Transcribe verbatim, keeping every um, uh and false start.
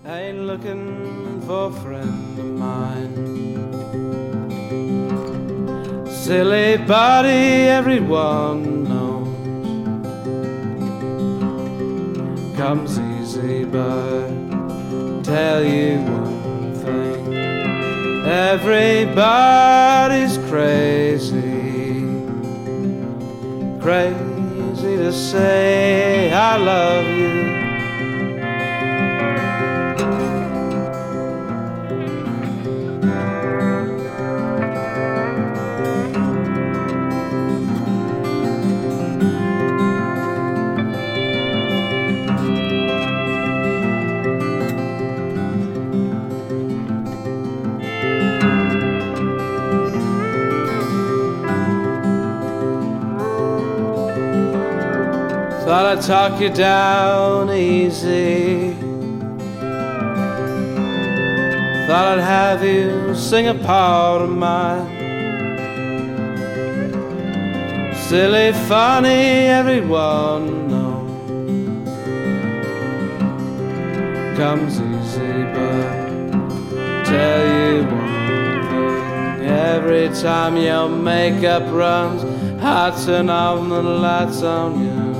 I ain't looking for a friend of mine. Silly body everyone knows comes easy, but tell you one thing, everybody's crazy, crazy to say I love you. Thought I'd talk you down easy. Thought I'd have you sing a part of mine. Silly, funny, everyone knows comes easy, but tell you one thing, every time your makeup runs, I turn on the lights on you.